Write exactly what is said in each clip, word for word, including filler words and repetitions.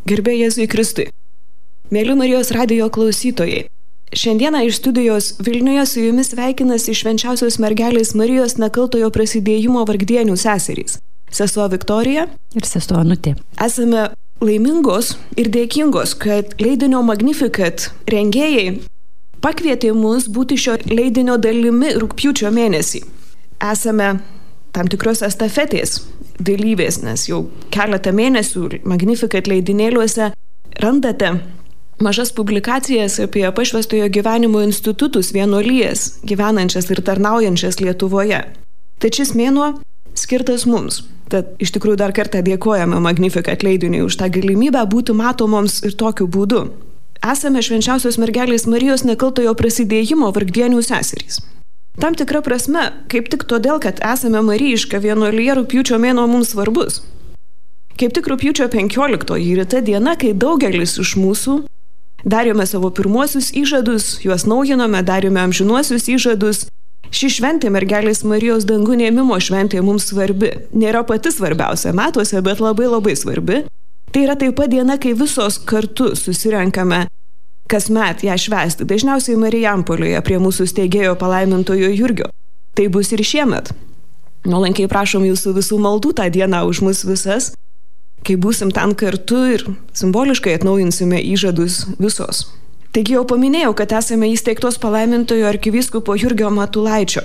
Garbė Jėzui Kristui. Mėly Marijos radijo klausytojai, šiandieną iš studijos Vilniuje su jumis sveikinasi švenčiausios mergelės Marijos nekaltojo prasidėjimo vargdienių seserys, sesuo Viktorija ir sesuo Onutė. Esame laimingos ir dėkingos, kad leidinio Magnificat rengėjai pakvietė mus būti šio leidinio dalimi rugpjūčio mėnesį. Esame tam tikros estafetės dalyvės, nes jau keletą mėnesių Magnificat leidinėliuose randate mažas publikacijas apie pašvęstojo gyvenimo institutus vienuolijas, gyvenančias ir tarnaujančias Lietuvoje. Tad šis mėnuo skirtas mums. Tad iš tikrųjų dar kartą dėkojame Magnificat leidiniui už tą galimybę būti matomoms ir tokiu būdu. Esame švenčiausios mergelės Marijos nekaltojo prasidėjimo vargdienių seserys. Tam tikra prasme, kaip tik todėl, kad esame marijiška vienuolija, rugpjūčio mėnuo mums svarbus. Kaip tik rugpjūčio penkioliktoji yra ta diena, kai daugelis iš mūsų darėme savo pirmuosius įžadus, juos naujinome, darėme amžinuosius įžadus. Ši šventė mergelės Marijos dangun ėmimo šventė mums svarbi. Nėra pati svarbiausia metuose, bet labai labai svarbi. Tai yra taip pat diena, kai visos kartu susirenkame kasmet ją švęsti, dažniausiai Marijampolėje prie mūsų steigėjo palaimintojo Jurgio. Tai bus ir šiemet. Nuolankiai prašom jūsų visų maldų tą dieną už mus visas, kai būsim ten kartu ir simboliškai atnaujinsime įžadus visos. Taigi jau paminėjau, kad esame įsteigtos palaimintojo arkivyskupo Jurgio Matulaičio.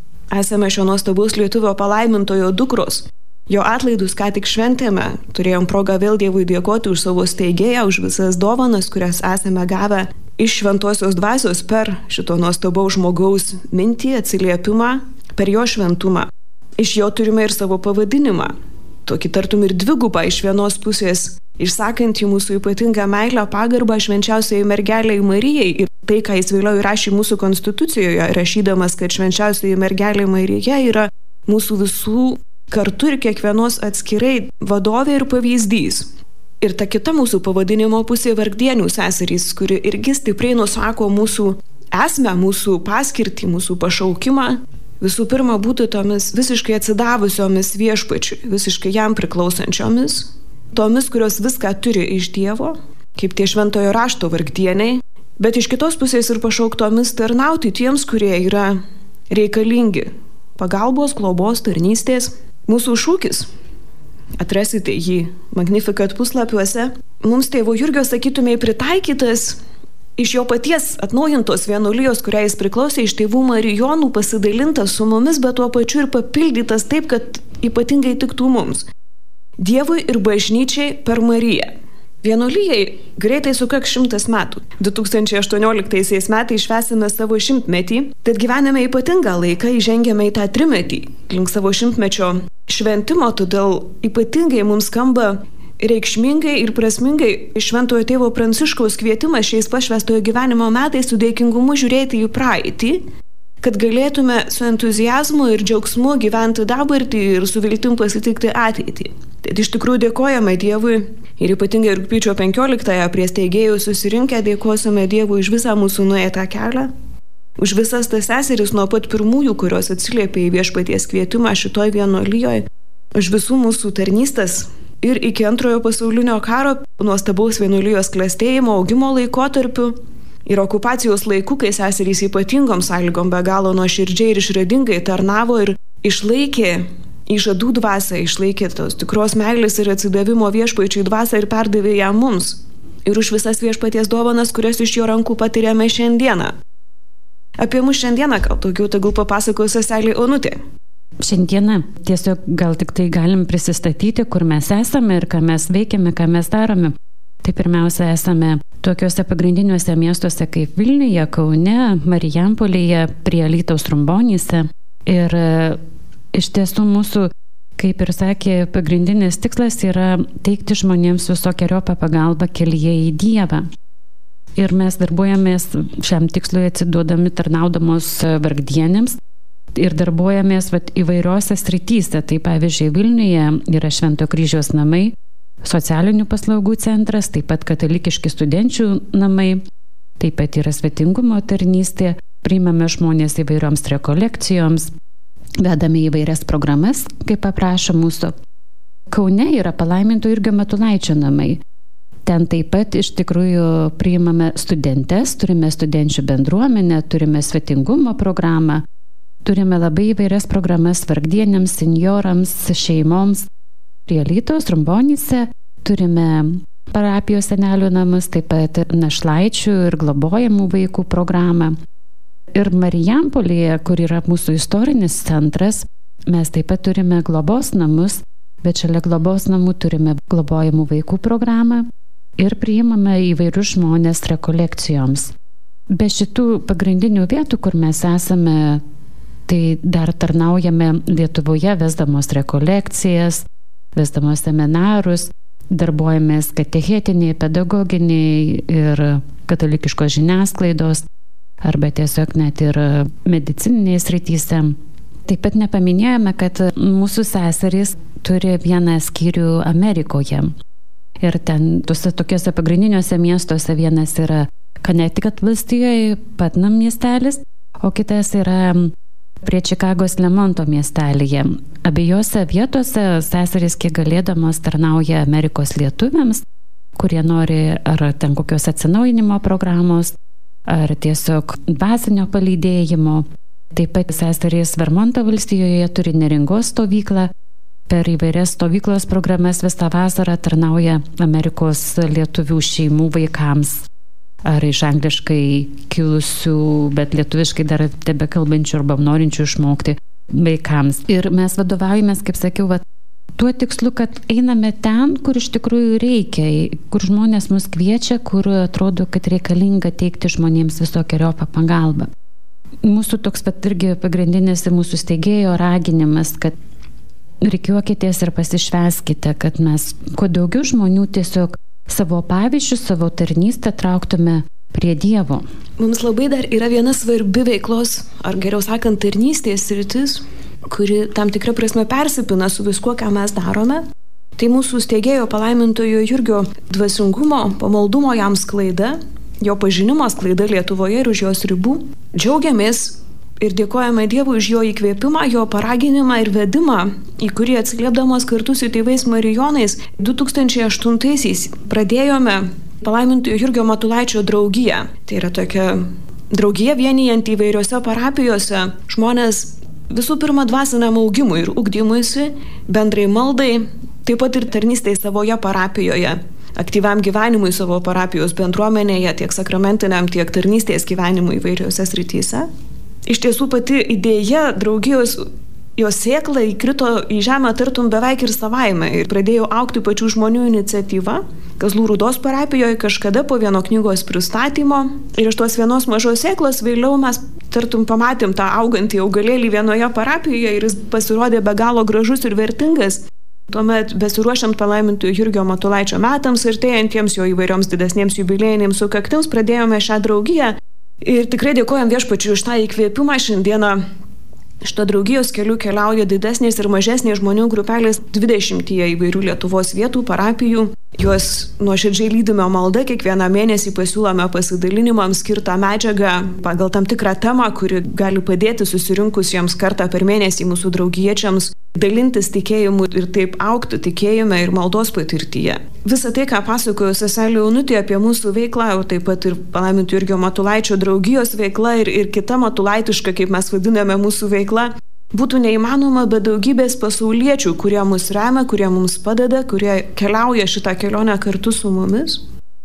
Esame šio nuostabaus lietuvio palaimintojo dukros. Jo atlaidus ką tik šventėme, turėjom progą vėl Dievui dėkoti už savo steigėją, už visas dovanas, kurias esame gavę iš šventosios dvasios per šito nuostabaus žmogaus mintį, atsiliepimą, per jo šventumą. Iš jo turime ir savo pavadinimą, tokį tartum ir dvigubą iš vienos pusės, išsakantį mūsų ypatingą meilę, pagarbą švenčiausiai mergelei Marijai ir tai, ką jis vėliau įrašė mūsų konstitucijoje, rašydamas, kad švenčiausiai mergelė Marija yra mūsų visų kartu ir kiekvienos atskirai vadovė ir pavyzdys. Ir ta kita mūsų pavadinimo pusė vargdienių seserys, kuri irgi stipriai nusako mūsų esmę, mūsų paskirtį, mūsų pašaukimą. Visų pirma, būti tomis visiškai atsidavusiomis viešpačiui, visiškai jam priklausančiomis, tomis, kurios viską turi iš Dievo, kaip tie šventojo rašto vargdieniai, bet iš kitos pusės ir pašauktomis tarnauti tiems, kurie yra reikalingi pagalbos, globos, tarnystės. Mūsų šūkis, atrasite jį Magnificat puslapiuose, mums tėvo Jurgio, sakytumėj, pritaikytas iš jo paties atnaujintos vienuolijos, kuriai jis priklausė, iš tėvų Marijonų, pasidalintas su mumis, bet tuo pačiu ir papildytas taip, kad ypatingai tiktų mums. Dievui ir bažnyčiai per Mariją. Vienuolijai greitai sukaks šimtas metų. du tūkstančiai aštuonioliktaisiais metais švęsime savo šimtmetį, tad gyvename ypatingą laiką, įžengėme į tą trimetį link savo šimtmečio šventimo, todėl ypatingai mums skamba reikšmingai ir prasmingai šventojo tėvo Pranciškaus kvietimas šiais pašvęstojo gyvenimo metais su dėkingumu žiūrėti į praeitį, kad galėtume su entuziazmu ir džiaugsmu gyventi dabartį ir su viltim pasitikti ateitį. Tad iš tikrųjų dėkojame Dievui ir ypatingai rugpjūčio penkioliktąją prie steigėjų susirinkę dėkosime Dievui už visą mūsų nueitą kelią, už visas tas seseris nuo pat pirmųjų, kurios atsiliepė į viešpaties kvietimą šitoj vienuolijoje, už visų mūsų tarnystės ir iki antrojo pasaulinio karo nuostabaus vienuolijos klestėjimo augimo laikotarpiu ir okupacijos laiku, kai seserys ypatingom sąlygom be galo nuoširdžiai ir išradingai tarnavo ir išlaikė įžadų dvasią, išlaikė tos tikros meilės ir atsidavimo viešpačiui dvasią ir perdavė ją mums. Ir už visas viešpaties dovanas, kurias iš jo rankų patiriame šiandieną. Apie mus šiandieną gal daugiau tegul papasakos seselė Onutė. Šiandieną tiesiog gal tik tai galim prisistatyti, kur mes esame ir ką mes veikiame, ką mes darome. Tai pirmiausia, esame tokiuose pagrindiniuose miestuose kaip Vilniuje, Kaune, Marijampolėje, prie Alytaus Rumbonyse. Ir iš tiesų mūsų, kaip ir sakė, pagrindinis tikslas yra teikti žmonėms visokeriopą pagalbą kelyje į Dievą. Ir mes darbuojamės šiam tikslui atsiduodami tarnaudamos vargdienėms ir darbuojamės vat, įvairiose srityse. Tai pavyzdžiui, Vilniuje yra Švento kryžiaus namai, socialinių paslaugų centras, taip pat katalikiški studenčių namai, taip pat yra svetingumo tarnystė, priimame žmonės įvairioms rekolekcijoms, vedame įvairias programas, kaip paprašo mūsų. Kaune yra palaiminto Jurgio Matulaičio namai. Ten taip pat iš tikrųjų priimame studentes, turime studenčių bendruomenę, turime svetingumo programą, turime labai įvairias programas vargdieniams, senjorams, šeimoms. Prie Alytaus, Rumbonyse turime parapijos senelių namus, taip pat našlaičių ir globojamų vaikų programą. Ir Marijampolėje, kur yra mūsų istorinis centras, mes taip pat turime globos namus, bet šalia globos namų turime globojamų vaikų programą ir priimame įvairius žmonės rekolekcijoms. Be šitų pagrindinių vietų, kur mes esame, tai dar tarnaujame Lietuvoje, vesdamos rekolekcijas, vesdamos seminarus, darbuojamės katechetiniai, pedagoginiai ir katalikiškos žiniasklaidos, arba tiesiog net ir medicininės srityse. Taip pat nepaminėjome, kad mūsų seserys turi vieną skyrių Amerikoje. Ir ten tuose tokiuose pagrindiniuose miestuose vienas yra Connecticut valstijoje, Putnam miestelis, o kitas yra prie Čikagos Lemonto miestelyje. Abiejose vietose seserys kiek galėdamos tarnauja Amerikos lietuviams, kurie nori ar ten kokios atsinaujinimo programos, ar tiesiog dvasinio palydėjimo. Taip pat seserys Vermonto valstijoje turi Neringos stovyklą. Per įvairias stovyklos programas visą vasarą tarnauja Amerikos lietuvių šeimų vaikams. Ar iš angliškai kilusių, bet lietuviškai dar tebekalbančių arba norinčių išmokti vaikams. Ir mes vadovaujamės, kaip sakiau, va, tuo tikslu, kad einame ten, kur iš tikrųjų reikia, kur žmonės mus kviečia, kur atrodo, kad reikalinga teikti žmonėms visokiojopą pagalbą. Mūsų toks pat irgi pagrindinis ir mūsų steigėjo raginimas, kad rikiuokitės ir pasišvęskite, kad mes kuo daugiau žmonių tiesiog savo pavyzdžių, savo tarnystę trauktume prie Dievo. Mums labai dar yra viena svarbi veiklos, ar geriau sakant, tarnystės sritis, kuri tam tikra prasme persipina su viskuo, ką mes darome. Tai mūsų steigėjo palaimintojo Jurgio dvasingumo, pamaldumo jam sklaida, jo pažinimo sklaida Lietuvoje ir už jos ribų. Džiaugiamės ir dėkojame Dievui už jo įkvėpimą, jo paraginimą ir vedimą, į kurį atsiliepdamos kartu su tėvais Marijonais du tūkstančiai aštuntaisiais pradėjome palaimintojo Jurgio Matulaičio draugiją. Tai yra tokia draugija vienijanti įvairiose parapijose žmonės visų pirma dvasiniam augimui ir ugdymuisi, bendrai maldai, taip pat ir tarnystei savoje parapijoje, aktyviam gyvenimui savo parapijos bendruomenėje, tiek sakramentiniam, tiek tarnystės gyvenimui įvairiose srityse. Iš tiesų pati idėja draugijos, jos sėkla įkrito į žemę tartum beveik ir savaime ir pradėjo augti pačių žmonių iniciatyva. Kazlų Rūdos parapijoje kažkada po vieno knygos pristatymo ir iš tos vienos mažos sėklos vėliau mes tartum pamatėm tą augantį augalėlį vienoje parapijoje ir jis pasirodė be galo gražus ir vertingas. Tuomet besiruošiant palaimintojo Jurgio Matulaičio metams ir artėjantiems jo įvairioms didesnėms jubiliejinėms sukaktims pradėjome šią draugiją. Ir tikrai dėkojam Viešpačiui už tą įkvėpimą. Šiandieną šito draugijos keliu keliauja didesnės ir mažesnės žmonių grupelės dvidešimtyje įvairių Lietuvos vietų, parapijų. Juos nuoširdžiai lydime malda, kiekvieną mėnesį pasiūlome pasidalinimams skirtą medžiagą pagal tam tikrą temą, kuri gali padėti susirinkusiems kartą per mėnesį mūsų draugiečiams dalintis tikėjimu ir taip augti tikėjime ir maldos patirtyje. Visą tai, ką pasakojo seselė Onutė apie mūsų veiklą, o taip pat ir palaimintojo Jurgio Matulaičio draugijos veikla ir, ir kita matulaitiška, kaip mes vadiname, mūsų veikla, būtų neįmanoma be daugybės pasauliečių, kurie mus remia, kurie mums padeda, kurie keliauja šitą kelionę kartu su mumis.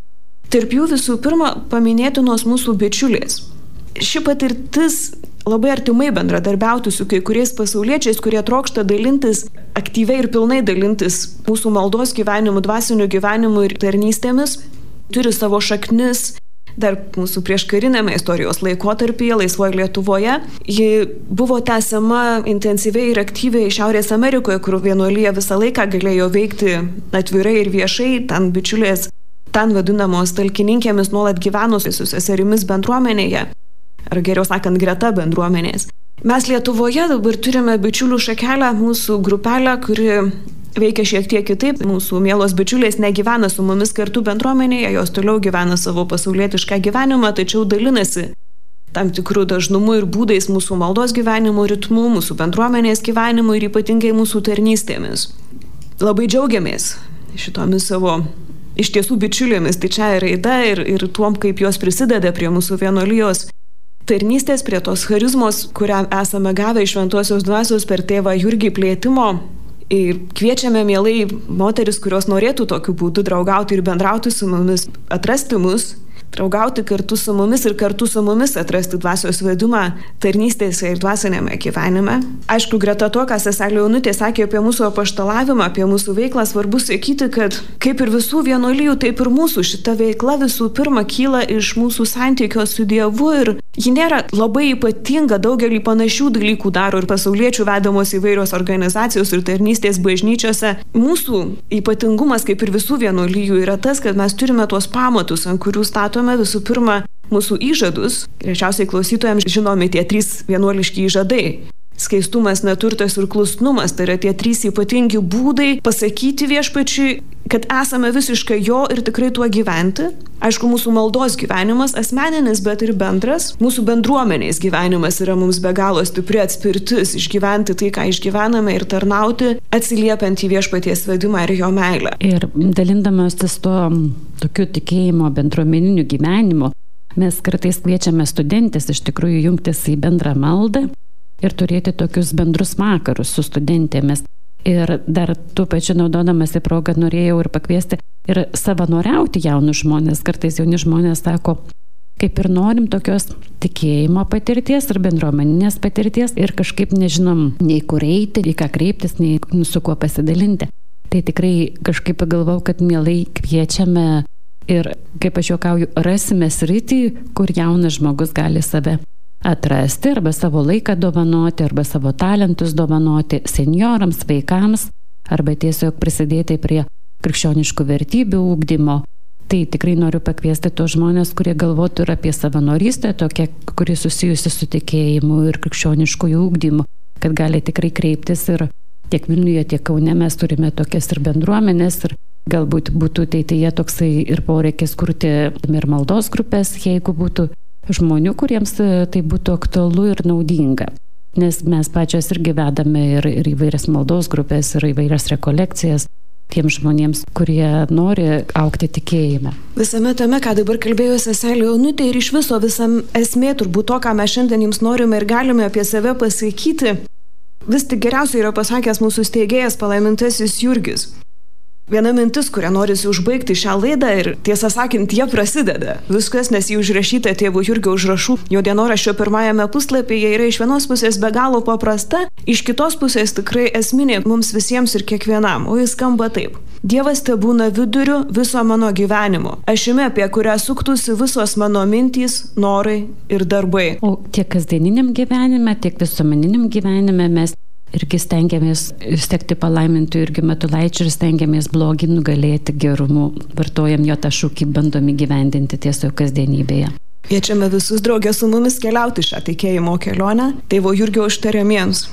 Tarp jų visų pirma paminėtinos mūsų bičiulės. Ši patirtis labai artimai bendradarbiauti su kai kuriais pasauliečiais, kurie trokšta dalintis, aktyviai ir pilnai dalintis mūsų maldos gyvenimu, dvasiniu gyvenimu ir tarnystėmis, turi savo šaknis dar mūsų prieškarinėme istorijos laikotarpyje, laisvoje Lietuvoje. Ji buvo tęsiama intensyviai ir aktyviai Šiaurės Amerikoje, kur vienuolija visą laiką galėjo veikti atvirai ir viešai. Ten bičiulės, ten vadinamos talkininkėmis, nuolat gyvenusios su seserimis bendruomenėje, ar geriau sakant, greta bendruomenės. Mes Lietuvoje dabar turime bičiulių šakelę, mūsų grupelę, kuri veikia šiek tiek kitaip. Mūsų mielos bičiulės negyvena su mumis kartu bendruomenėje, jos toliau gyvena savo pasaulietišką gyvenimą, tačiau dalinasi tam tikrų dažnumų ir būdais mūsų maldos gyvenimo ritmu, mūsų bendruomenės gyvenimu ir ypatingai mūsų tarnystėmis. Labai džiaugiamės šitomis savo iš tiesų bičiulėmis didžiąja raida ir, ir tuom, kaip jos prisideda prie mūsų vienuolijos tarnystės, prie tos charizmos, kurią esame gavę iš Šventosios Dvasios per tėvą Jurgį Plėtimo. Ir kviečiame mielai moteris, kurios norėtų tokiu būdu draugauti ir bendrauti su mumis, atrasti mus, draugauti kartu su mumis ir kartu su mumis atrasti dvasios vedimą tarnystėse ir dvasinėme gyvenime. Aišku, greta to, ką seselė Onutė sakė apie mūsų apaštalavimą, apie mūsų veiklą, svarbu sakyti, kad kaip ir visų vienuolijų, taip ir mūsų šita veikla visų pirma kyla iš mūsų santykio su Dievu ir ji nėra labai ypatinga, daugelį panašių dalykų daro ir pasauliečių vedamos įvairios organizacijos ir tarnystės bažnyčiose. Mūsų ypatingumas, kaip ir visų vienuolijų, yra tas, kad mes turime tuos pamatus, ant kurių statome visų pirma mūsų įžadus. Greičiausiai klausytojams žinomi tie trys vienuoliški įžadai. Skaistumas, neturtas ir klusnumas, tai yra tie trys ypatingi būdai pasakyti viešpačiui, kad esame visiškai jo ir tikrai tuo gyventi. Aišku, mūsų maldos gyvenimas, asmeninis, bet ir bendras. Mūsų bendruomenės gyvenimas yra mums be galo stipri atspirtis išgyventi tai, ką išgyvename ir tarnauti, atsiliepiant į viešpaties vedimą ir jo meilę. Ir dalindamasis to tokiu tikėjimo bendruomeniniu gyvenimu, mes kartais kviečiame studentės iš tikrųjų jungtis į bendrą maldą ir turėti tokius bendrus vakarus su studentėmis. Ir dar tuo pačiu naudodamasi progą norėjau ir pakviesti ir savanoriauti jaunus žmonės. Kartais jauni žmonės sako, kaip ir norim tokios tikėjimo patirties ir bendruomeninės patirties ir kažkaip nežinom nei kur eiti, į ką kreiptis, nei su kuo pasidalinti. Tai tikrai kažkaip pagalvau, kad mielai kviečiame ir, kaip aš juokauju, rasime sritį, kur jaunas žmogus gali save atrasti arba savo laiką dovanoti, arba savo talentus dovanoti seniorams, vaikams, arba tiesiog prisidėti prie krikščioniškų vertybių ugdymo. Tai tikrai noriu pakviesti tos žmonės, kurie galvotų ir apie savanorystę, tokia, kuri susijusi su tikėjimu ir krikščioniškųjų ugdymu, kad gali tikrai kreiptis ir tiek Vilniuje, tiek Kaune mes turime tokias ir bendruomenės ir galbūt būtų ateityje toksai ir poreikis kurti ir maldos grupės, jeigu būtų žmonių, kuriems tai būtų aktualu ir naudinga. Nes mes pačios irgi vedame ir, ir įvairias maldos grupės, ir įvairias rekolekcijas tiems žmonėms, kurie nori augti tikėjime. Visame tame, ką dabar kalbėjo seselė Onutė ir iš viso visam esmė turbūt to, ką mes šiandien jums norime ir galime apie save pasakyti, vis tik geriausiai yra pasakęs mūsų steigėjas palaimintasis Jurgis. Viena mintis, kurią norisi užbaigti šią laidą ir tiesą sakant, jie prasideda. Viskas, nes jį užrašyta tėvo Jurgio užrašų. Jo dienoraščio pirmajame puslapyje yra iš vienos pusės be galo paprasta, iš kitos pusės tikrai esminė mums visiems ir kiekvienam. O jis skamba taip. Dievas tebūna viduriu viso mano gyvenimo. Ašimi, apie kurią suktųsi visos mano mintys, norai ir darbai. O tiek kasdieniniam gyvenime, tiek visuomeniniam gyvenime mes irgi stengiamės sekti palaimintų Jurgio Matulaičio ir stengiamės blogį nugalėti gerumu. Vartojam jo tą šūkį, bandom įgyvendinti tiesiog kasdienybėje. Kviečiame visus draugę su mumis keliauti šią tikėjimo kelionę tėvo Jurgio užtariamiems.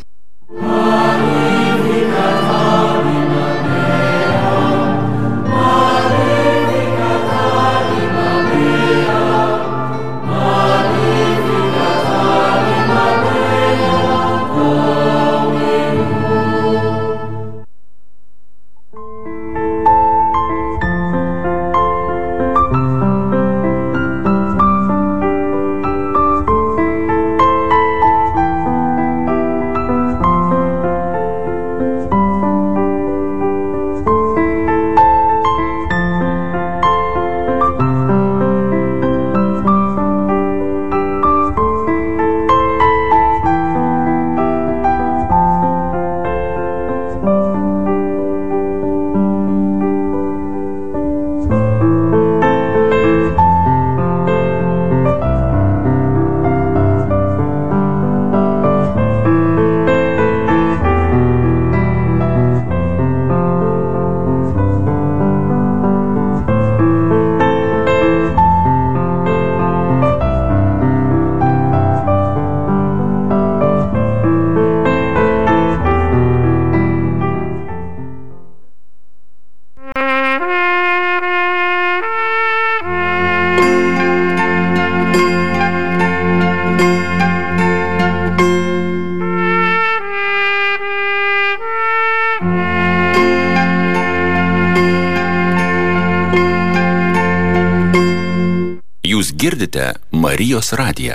Jūs girdite Marijos radiją.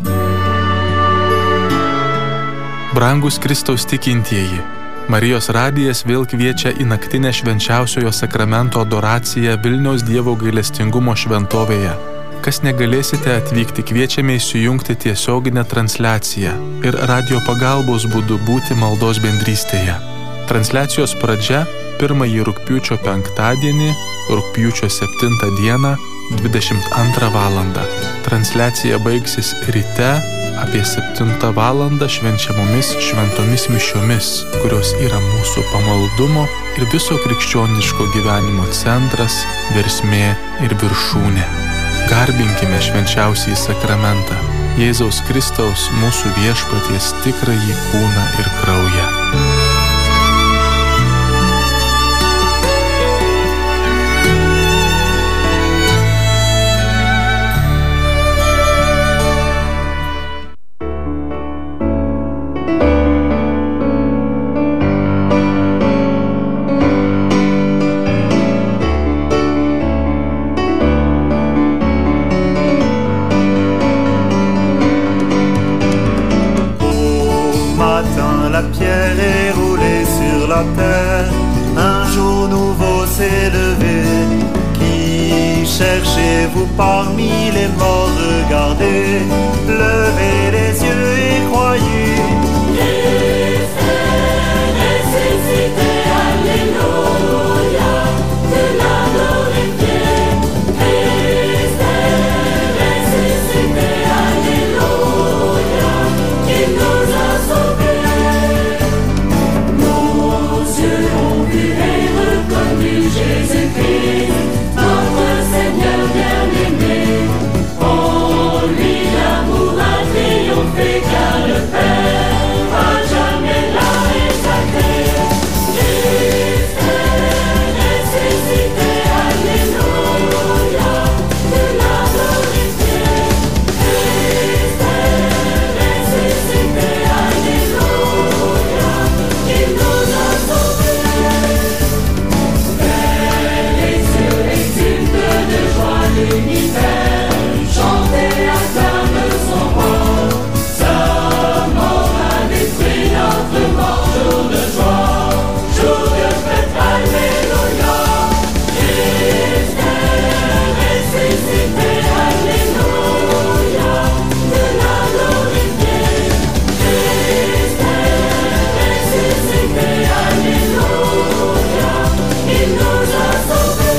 Brangus Kristaus tikintieji, Marijos radijas vėl kviečia į naktinę švenčiausiojo sakramento adoraciją Vilniaus Dievo gailestingumo šventovėje. Kas negalėsite atvykti, kviečiame įsijungti tiesioginę transliaciją ir radio pagalbos būdu būti maldos bendrystėje. Transliacijos pradžia pirmąjį rugpjūčio penktadienį, rugpjūčio septintą dieną, dvidešimt antrą valandą. Transliacija baigsis ryte apie septintą valandą švenčiamomis šventomis mišiomis, kurios yra mūsų pamaldumo ir viso krikščioniško gyvenimo centras, versmė ir viršūnė. Garbinkime švenčiausiąjį sakramentą, Jėzaus Kristaus mūsų viešpaties tikrąjį kūną ir kraują. Cherchez-vous parmi les morts, regardez, levez les yeux et croyez. Christ est ressuscité, alléluia, de la glorifier. Christ est ressuscité, alléluia, il nous a sauvés. Nos yeux ont vu et reconnu Jésus-Christ. Seigneur bien-aimé, en lui l'amour a triomphé, car le Père a jamais l'a exalté. Christ est ressuscité, alléluia, de la glorifier. Christ est ressuscité, alléluia, il nous a sauvés. Vers les cieux exultent de joie l'univers, chantez, acclame son roi. Sa mort a détruit notre mort, jour de joie, jour de fête, alléluia. Christ est ressuscité, alléluia, de la glorifier. Christ est ressuscité, alléluia, il nous a sauvés.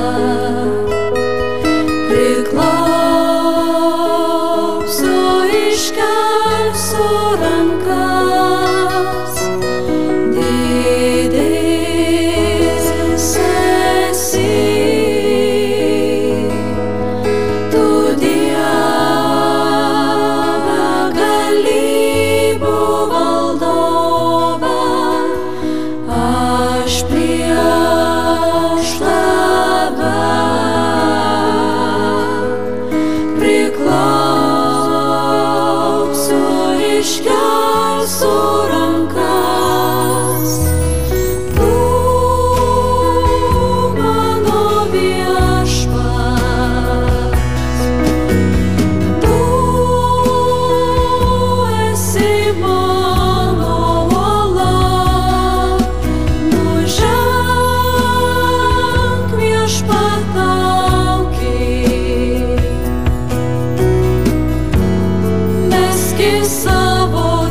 Priklauso iš iškelsiu rankas. Didysis esi, tu Dieve galybių valdove, aš prieš tave priklausiu, iškelsiu rankas. Tu mano viešpats, tu esi mano uola, nuženk viešpatauki, meski savo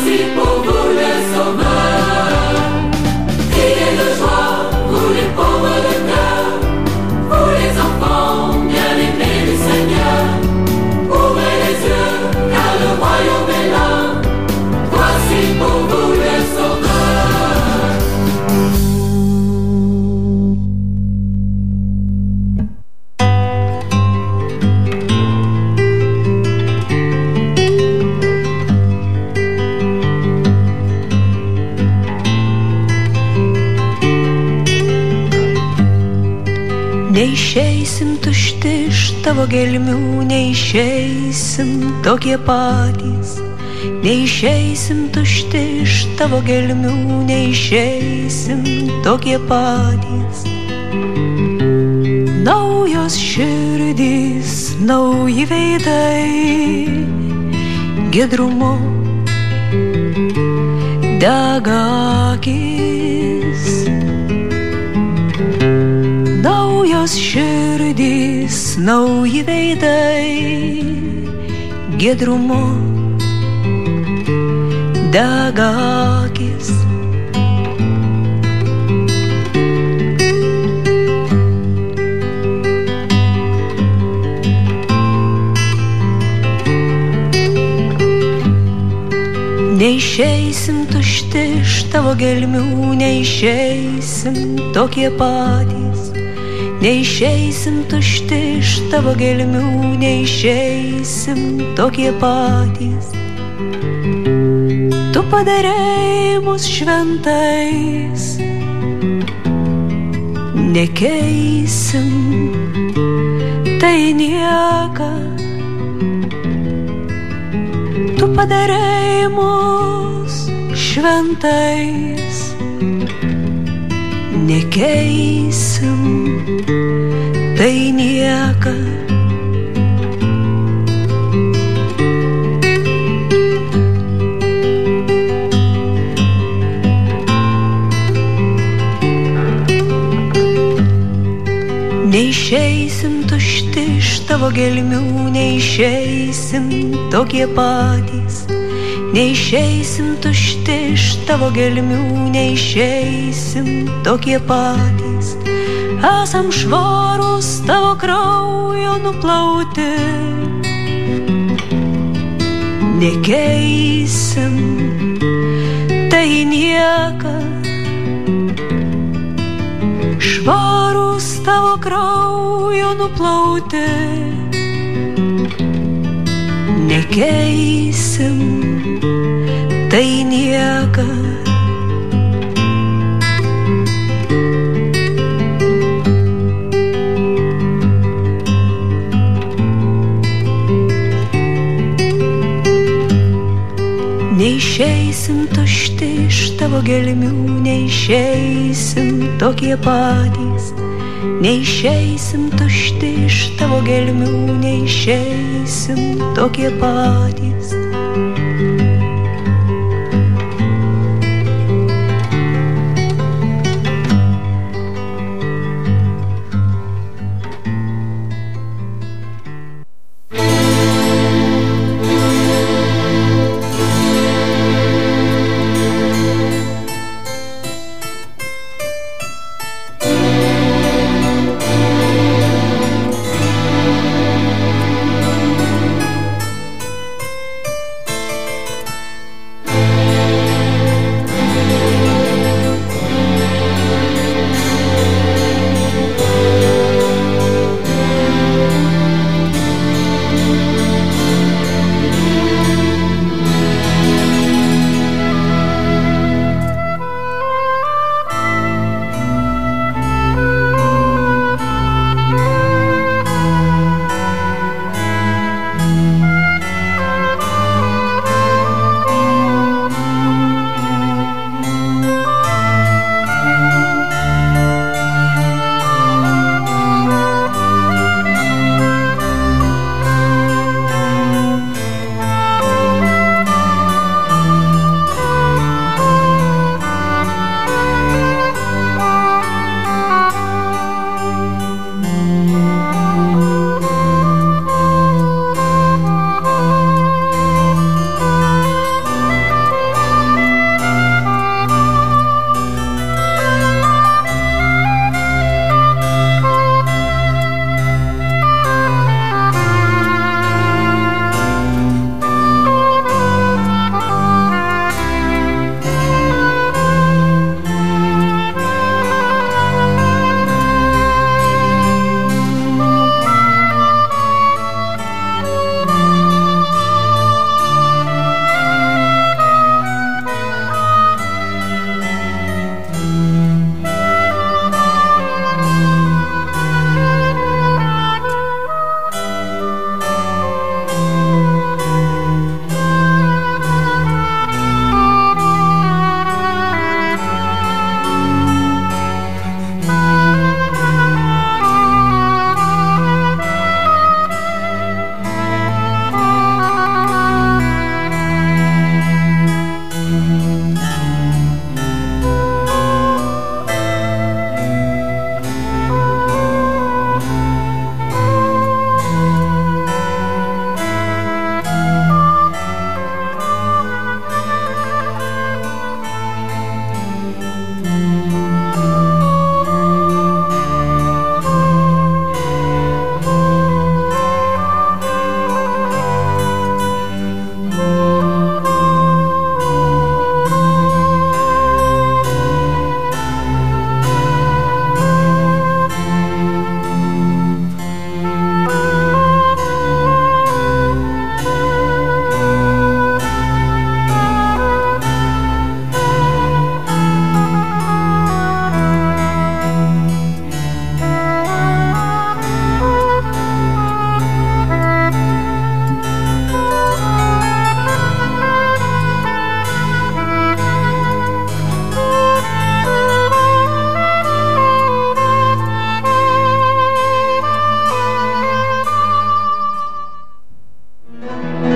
Voici pour vous le Sauveur. Criez de joie, vous les pauvres de cœur, vous les enfants bien-aimés du Seigneur. Ouvrez les yeux, car le royaume est là. Voici pour vous le Sauveur. Neišeisim tušti iš tavo gelmių, neišeisim tokie patys. Neišeisim tušti iš tavo gelmių, neišeisim tokie patys. Naujos širdys, nauji veidai, giedrumu dega akis. Naujos širdys, nauji veidai, giedrumu dega akis. Neišeisim tušti iš tavo gelmių, neišeisim tokie patys. Neišeisim tušti iš tavo gelmių, neišeisim tokie patys. Tu padarei mus šventais, nekeisim tai nieką. Tu padarei mus šventais, nekeisim tai nieką. Neišeisim tušti iš tavo gelmių, neišeisim tokie patys. Neišeisim tušti iš tavo gelmių, neišeisim tokie patys. Esam švarūs tavo kraujo nuplauti, nekeisim tai nieką. Švarūs tavo kraujo nuplauti, nekeisim tai nieką. Neišeisim tušti iš tavo gelmių, neišeisim tokie patys. Neišeisim tušti iš tavo gelmių, neišeisim tokie patys.